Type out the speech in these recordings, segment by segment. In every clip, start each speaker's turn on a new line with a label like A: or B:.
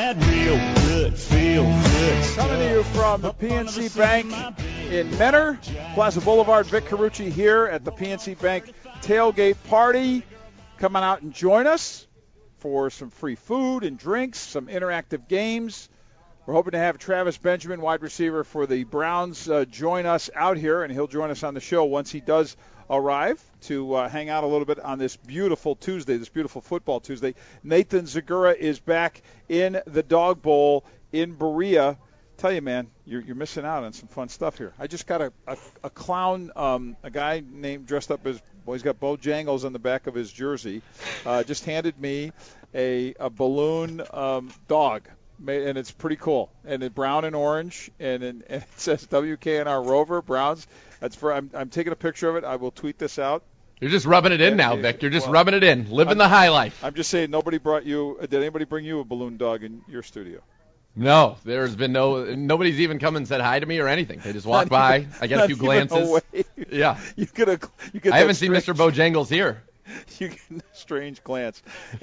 A: bad, real good, feel good.
B: Coming to you from the PNC Bank in Menor, Plaza Boulevard. Vic Carucci here at the PNC Bank tailgate party. Come on out and join us for some free food and drinks, some interactive games. We're hoping to have Travis Benjamin, wide receiver for the Browns, join us out here, and he'll join us on the show once he does arrive to hang out a little bit on this beautiful Tuesday, this beautiful football Tuesday. Nathan Zegura is back in the Dog Bowl in Berea. Tell you, man, you're missing out on some fun stuff here. I just got a clown, a guy named dressed up as, well, he's got Bojangles on the back of his jersey, just handed me a balloon dog. And it's pretty cool, and it's brown and orange, and it says WKNR Rover Browns. That's for I'm taking a picture of it. I will tweet this out.
C: You're just rubbing it in now, Vic. You're just rubbing it in, living the high life.
B: I'm just saying, nobody brought you. Did anybody bring you a balloon dog in your studio?
C: No, there's been nobody's even come and said hi to me or anything. They just walked by. I got a few glances. Yeah.
B: You get
C: I haven't seen Mr. Bojangles here.
B: You get a strange glance.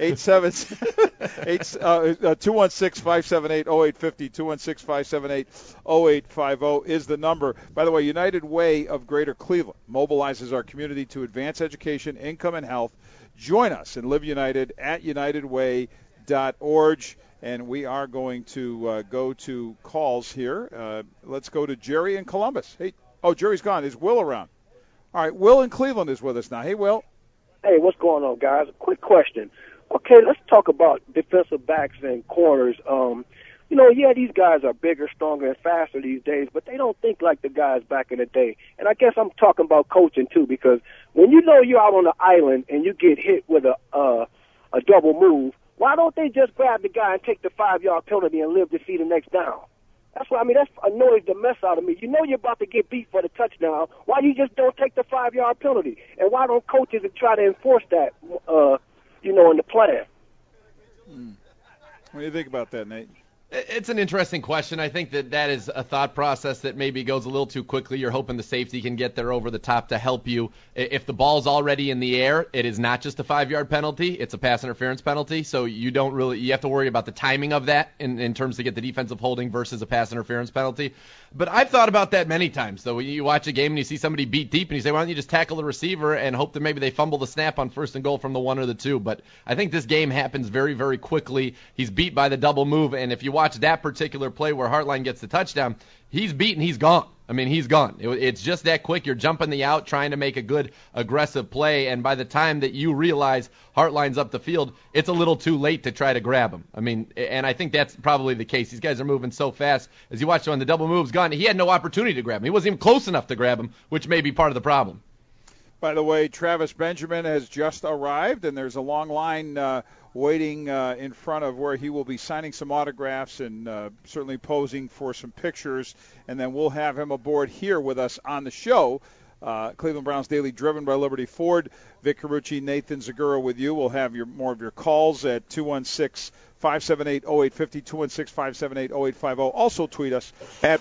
B: 216-578-0850, 216-578-0850 is the number. By the way, United Way of Greater Cleveland mobilizes our community to advance education, income, and health. Join us and live united at unitedway.org. And we are going to go to calls here. Let's go to Jerry in Columbus. Hey, Jerry's gone. Is Will around? All right, Will in Cleveland is with us now. Hey, Will.
D: Hey, what's going on, guys? Quick question. Okay, let's talk about defensive backs and corners. These guys are bigger, stronger, and faster these days, but they don't think like the guys back in the day. And I guess I'm talking about coaching, too, because when you know you're out on the island and you get hit with a double move, why don't they just grab the guy and take the 5-yard penalty and live to see the next down? That annoys the mess out of me. You know you're about to get beat for the touchdown. Why you just don't take the 5-yard penalty? And why don't coaches try to enforce that, in the plan?
B: What do you think about that, Nate?
C: It's an interesting question. I think that is a thought process that maybe goes a little too quickly. You're hoping the safety can get there over the top to help you. If the ball's already in the air, it is not just a 5-yard penalty. It's a pass interference penalty. So you have to worry about the timing of that in terms to get the defensive holding versus a pass interference penalty. But I've thought about that many times. So when you watch a game and you see somebody beat deep and you say, why don't you just tackle the receiver and hope that maybe they fumble the snap on 1st and goal from the 1 or the 2. But I think this game happens very, very quickly. He's beat by the double move. And if you watch that particular play where Hartline gets the touchdown, he's beaten, he's gone. I mean, he's gone. It's just that quick. You're jumping the out, trying to make a good aggressive play, and by the time that you realize Hartline's up the field, it's a little too late to try to grab him. I mean, and I think that's probably the case. These guys are moving so fast. As you watch on the double move's gone, he had no opportunity to grab him. He wasn't even close enough to grab him, which may be part of the problem.
B: By the way, Travis Benjamin has just arrived, and there's a long line waiting in front of where he will be signing some autographs and certainly posing for some pictures. And then we'll have him aboard here with us on the show. Cleveland Browns Daily, driven by Liberty Ford. Vic Carucci, Nathan Zegura with you. We'll have more of your calls at 216-578-0850, 216-578-0850. Also tweet us at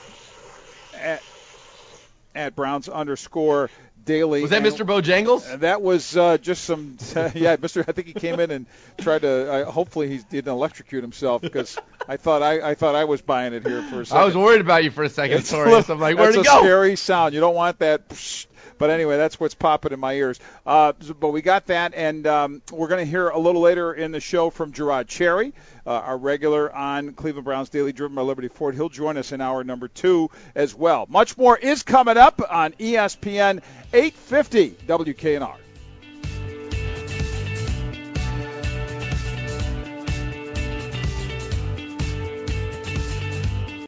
B: Browns_Daily.
C: Was that Mr. Bojangles?
B: That was just some, Mr. I think he came in and tried to. Hopefully, he didn't electrocute himself because I thought I was buying it here for a second.
C: I was worried about you for a second, Torius. I'm like, where'd he go?
B: That's a scary sound. You don't want that. But anyway, that's what's popping in my ears. But we got that, and we're going to hear a little later in the show from Gerard Cherry, our regular on Cleveland Browns Daily, driven by Liberty Ford. He'll join us in hour number 2 as well. Much more is coming up on ESPN 850 WKNR.